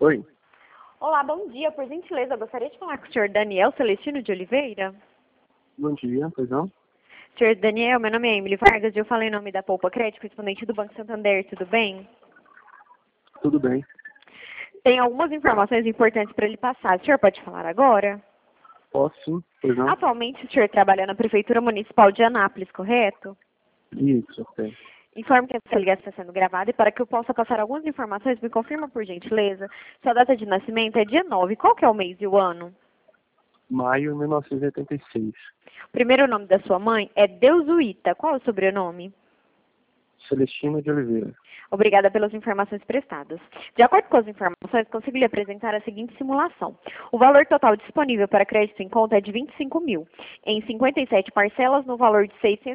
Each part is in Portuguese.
Oi, Olá, bom dia. Por gentileza, eu gostaria de falar com o senhor Daniel Celestino de Oliveira. bom dia, pois não? Senhor Daniel, meu nome é Emily Vargas e eu falei em nome da Poupa Crédito, correspondente do Banco Santander, tudo bem? Tudo bem. Tem algumas informações importantes para ele passar. O senhor pode falar agora? Posso sim, pois não? Atualmente, o senhor trabalha na Prefeitura Municipal de Anápolis, correto? Isso, ok. Informe que essa ligação está sendo gravada e para que eu possa passar algumas informações, me confirma, por gentileza, sua data de nascimento é dia 9. Qual que é o mês e o ano? Maio de 1986. O primeiro nome da sua mãe é Deusuíta. Qual é o sobrenome? Celestino de Oliveira. Obrigada pelas informações prestadas. De acordo com as informações, consigo lhe apresentar a seguinte simulação. O valor total disponível para crédito em conta é de 25 mil, em 57 parcelas no valor de R$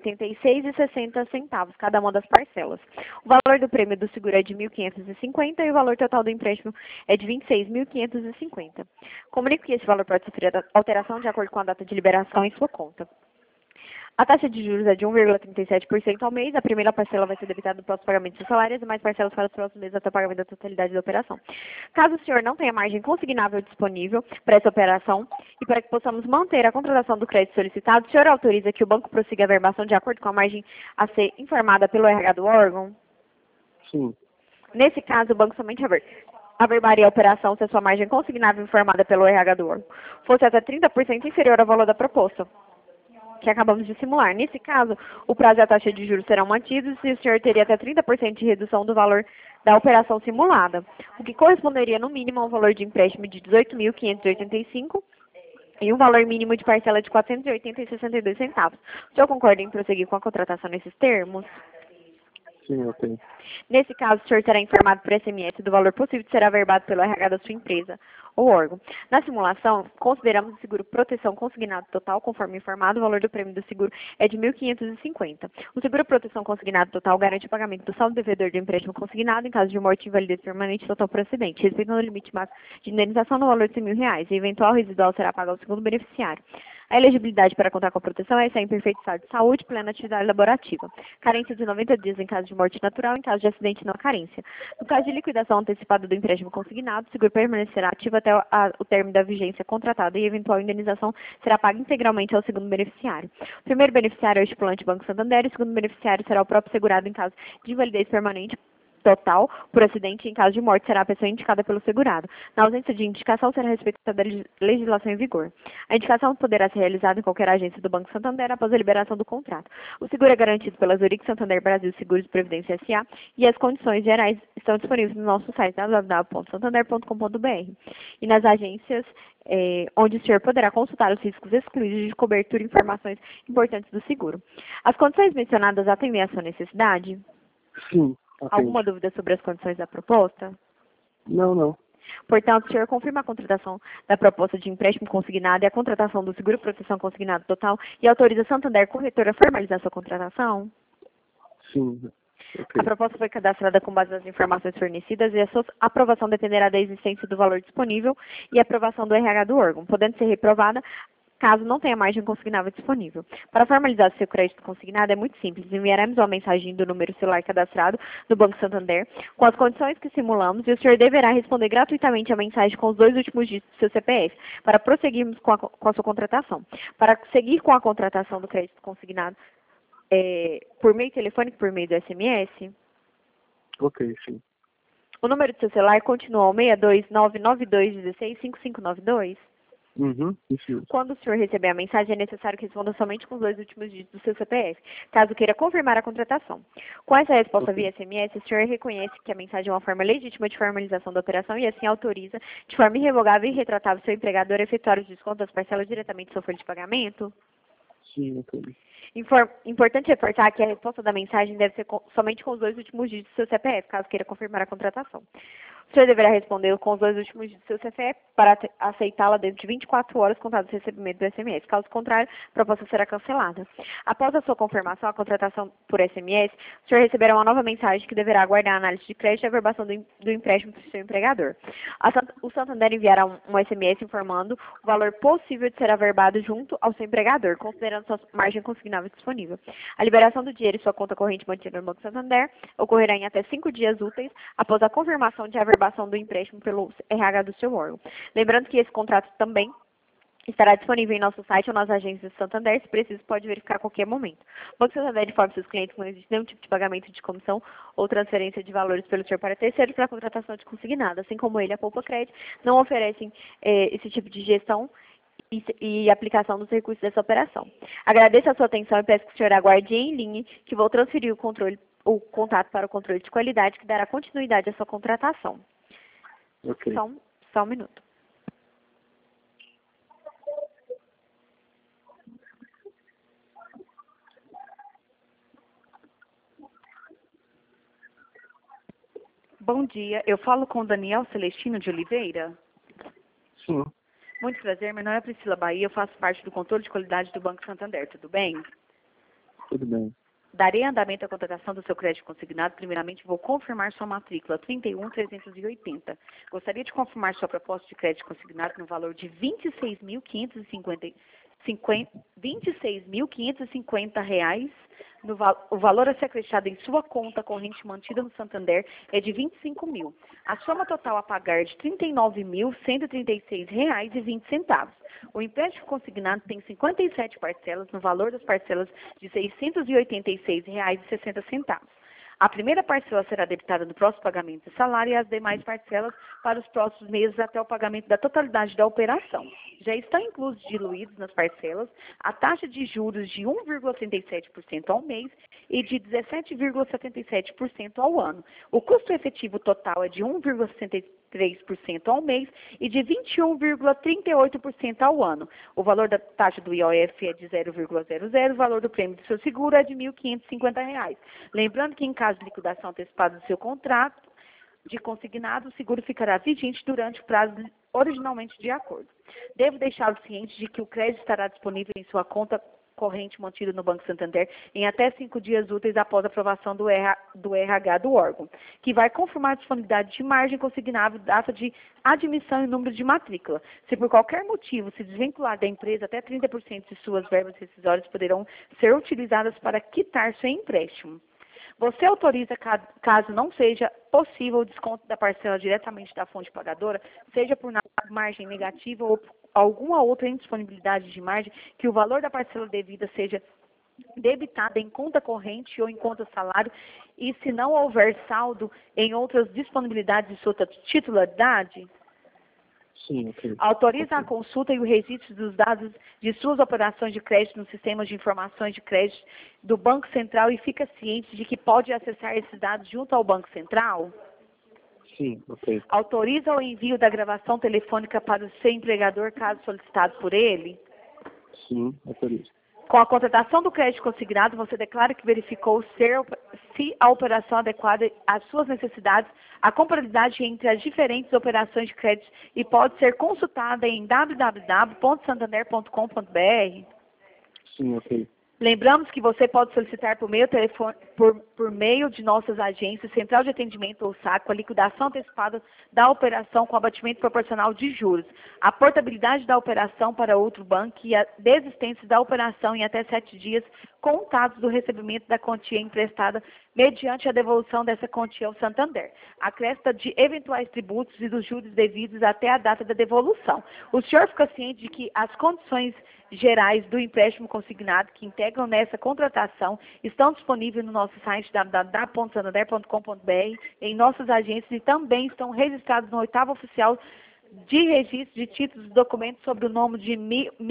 686,60 cada uma das parcelas. O valor do prêmio do seguro é de 1.550 e o valor total do empréstimo é de 26.550. Comunico que esse valor pode sofrer alteração de acordo com a data de liberação em sua conta. A taxa de juros é de 1,37% ao mês. A primeira parcela vai ser debitada no próximo pagamento de salário e as demais parcelas para os próximos meses até o pagamento da totalidade da operação. Caso o senhor não tenha margem consignável disponível para essa operação e para que possamos manter a contratação do crédito solicitado, o senhor autoriza que o banco prossiga a verbação de acordo com a margem a ser informada pelo RH do órgão? Sim, Nesse caso, o banco somente averbaria a operação se a sua margem consignável informada pelo RH do órgão fosse até 30% inferior ao valor da proposta que acabamos de simular. Nesse caso, o prazo e a taxa de juros serão mantidos e o senhor teria até 30% de redução do valor da operação simulada, o que corresponderia no mínimo a um valor de empréstimo de 18.585 e um valor mínimo de parcela de 480,62 centavos. O senhor concorda em prosseguir com a contratação nesses termos? sim, ok. Nesse caso, o senhor será informado por SMS do valor possível de ser averbado pelo RH da sua empresa ou órgão. Na simulação, consideramos o seguro proteção consignado total, conforme informado, o valor do prêmio do seguro é de 1.550. O seguro proteção consignado total garante o pagamento do saldo devedor do empréstimo consignado em caso de morte e invalidez permanente total por acidente, respeitando o limite máximo de indenização no valor de R$ 100.000 e eventual residual será pago ao segundo beneficiário. A elegibilidade para contar com a proteção é estar em perfeito estado de saúde, plena atividade laborativa. Carência de 90 dias em caso de morte natural, em caso de acidente não há carência. No caso de liquidação antecipada do empréstimo consignado, o seguro permanecerá ativo até o término da vigência contratada e eventual indenização será paga integralmente ao segundo beneficiário. O primeiro beneficiário é o estipulante Banco Santander e o segundo beneficiário será o próprio segurado em caso de invalidez permanente total por acidente e em caso de morte será a pessoa indicada pelo segurado. Na ausência de indicação, será respeitada a legislação em vigor. A indicação poderá ser realizada em qualquer agência do Banco Santander após a liberação do contrato. O seguro é garantido pela Zurich Santander Brasil Seguros de Previdência S.A. e as condições gerais estão disponíveis no nosso site www.santander.com.br e nas agências onde o senhor poderá consultar os riscos excluídos de cobertura e informações importantes do seguro. As condições mencionadas atendem à sua necessidade? Sim, Alguma atende. dúvida sobre as condições da proposta? Não. Portanto, o senhor confirma a contratação da proposta de empréstimo consignado e a contratação do seguro proteção consignado total e autoriza Santander Corretora a formalizar sua contratação? Sim, A ok. proposta foi cadastrada com base nas informações fornecidas e a sua aprovação dependerá da existência do valor disponível e aprovação do RH do órgão, podendo ser reprovada caso não tenha margem consignável disponível. Para formalizar seu crédito consignado é muito simples. Enviaremos uma mensagem do número celular cadastrado do Banco Santander com as condições que simulamos e o senhor deverá responder gratuitamente a mensagem com os 2 últimos dígitos do seu CPF para prosseguirmos com a sua contratação. Para seguir com a contratação do crédito consignado por meio telefônico, por meio do SMS, Ok, sim. o número do seu celular continua ao 62992165592. Isso mesmo. Quando o senhor receber a mensagem, é necessário que responda somente com os 2 últimos dígitos do seu CPF, caso queira confirmar a contratação. Com essa resposta Ok. via SMS, o senhor reconhece que a mensagem é uma forma legítima de formalização da operação e assim autoriza, de forma irrevogável e irretratável, seu empregador a efetuar os descontos das parcelas diretamente do seu folha de pagamento? Sim, ok. Importante reforçar que a resposta da mensagem deve ser somente com os 2 últimos dígitos do seu CPF, caso queira confirmar a contratação. O senhor deverá responder com os 2 últimos dígitos do seu CPF para aceitá-la dentro de 24 horas contadas do recebimento do SMS. Caso contrário, a proposta será cancelada. Após a sua confirmação, a contratação por SMS, o senhor receberá uma nova mensagem que deverá aguardar a análise de crédito e a averbação do empréstimo para o seu empregador. O Santander enviará um SMS informando o valor possível de ser averbado junto ao seu empregador, considerando sua margem consignada consignável disponível. A liberação do dinheiro em sua conta corrente mantida no Banco Santander ocorrerá em até 5 dias úteis após a confirmação de averbação do empréstimo pelo RH do seu órgão. Lembrando que esse contrato também estará disponível em nosso site ou nas agências do Santander, se preciso, pode verificar a qualquer momento. O Banco Santander informa seus clientes que não existe nenhum tipo de pagamento de comissão ou transferência de valores pelo senhor para terceiros para a contratação de consignado. Assim como ele, a Poupa Crédito, não oferecem esse tipo de gestão e aplicação dos recursos dessa operação. Agradeço a sua atenção e peço que o senhor aguarde em linha, que vou transferir o contato para o controle de qualidade, que dará continuidade à sua contratação. Ok. Só um minuto. Bom dia, eu falo com o Daniel Celestino de Oliveira. Sim, Muito prazer, meu nome é Priscila Bahia, eu faço parte do controle de qualidade do Banco Santander, tudo bem? tudo bem. Darei andamento à contratação do seu crédito consignado. Primeiramente, vou confirmar sua matrícula 31380. Gostaria de confirmar sua proposta de crédito consignado no valor de R$ 26.550. O valor a ser acreditado em sua conta corrente mantida no Santander é de R$ 25.000. A soma total a pagar é de R$ 39.136,20. O empréstimo consignado tem 57 parcelas no valor das parcelas de R$ 686,60. A primeira parcela será debitada no próximo pagamento de salário e as demais parcelas para os próximos meses até o pagamento da totalidade da operação. Já estão inclusos diluídos nas parcelas a taxa de juros de 1,37% ao mês e de 17,77% ao ano. O custo efetivo total é de 1,63% ao mês e de 21,38% ao ano. O valor da taxa do IOF é de 0,00, o valor do prêmio do seu seguro é de R$ 1.550. Lembrando que em caso de liquidação antecipada do seu contrato de consignado, o seguro ficará vigente durante o prazo originalmente de acordo. Devo deixá-lo ciente de que o crédito estará disponível em sua conta corrente mantida no Banco Santander em até 5 dias úteis após a aprovação do RH do órgão, que vai confirmar a disponibilidade de margem consignável, data de admissão e número de matrícula. Se por qualquer motivo se desvincular da empresa, até 30% de suas verbas rescisórias poderão ser utilizadas para quitar seu empréstimo. Você autoriza, caso não seja possível o desconto da parcela diretamente da fonte pagadora, seja por margem negativa ou por alguma outra indisponibilidade de margem, que o valor da parcela devida seja debitada em conta corrente ou em conta salário, e se não houver saldo em outras disponibilidades de sua titularidade? Sim, ok. Autoriza a consulta e o registro dos dados de suas operações de crédito no sistema de informações de crédito do Banco Central e fica ciente de que pode acessar esses dados junto ao Banco Central? Sim, ok. Autoriza o envio da gravação telefônica para o seu empregador, caso solicitado por ele? Sim, autorizo. Com a contratação do crédito consignado, você declara que verificou se a operação adequada às suas necessidades, a compatibilidade entre as diferentes operações de crédito e pode ser consultada em www.santander.com.br. Sim, ok. Lembramos que você pode solicitar por meio de nossas agências, Central de Atendimento ou SACO, a liquidação antecipada da operação com abatimento proporcional de juros, a portabilidade da operação para outro banco e a desistência da operação em até 7 dias contados do recebimento da quantia emprestada mediante a devolução dessa quantia ao Santander, a cresta de eventuais tributos e dos juros devidos até a data da devolução. O senhor fica ciente de que as condições gerais do empréstimo consignado que integram nessa contratação estão disponíveis no nosso site www.santander.com.br, em nossas agências e também estão registrados no 8º oficial de registro de títulos e documentos sobre o nome de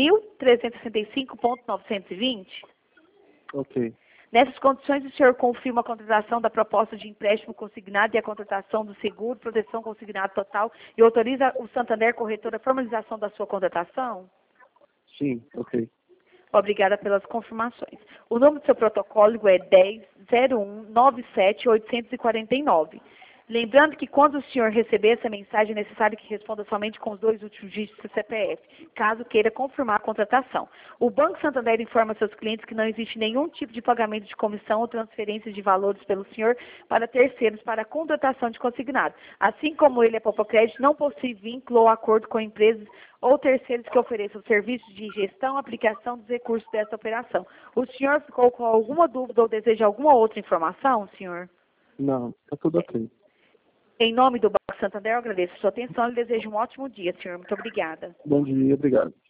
1365.920. Ok. Nessas condições, o senhor confirma a contratação da proposta de empréstimo consignado e a contratação do seguro, proteção consignado total e autoriza o Santander Corretor a formalização da sua contratação? Sim, ok. Obrigada pelas confirmações. O número do seu protocolo é 10.01.97.849. Lembrando que quando o senhor receber essa mensagem, é necessário que responda somente com os 2 últimos dígitos do CPF, caso queira confirmar a contratação. O Banco Santander informa seus clientes que não existe nenhum tipo de pagamento de comissão ou transferência de valores pelo senhor para terceiros para a contratação de consignado. Assim como ele é Popocrédito, não possui vínculo ou acordo com empresas ou terceiros que ofereçam serviços de gestão e aplicação dos recursos dessa operação. O senhor ficou com alguma dúvida ou deseja alguma outra informação, senhor? Não, tá tudo ok. Em nome do Banco Santander, eu agradeço a sua atenção e desejo um ótimo dia, senhor. Muito obrigada. Bom dia, obrigado.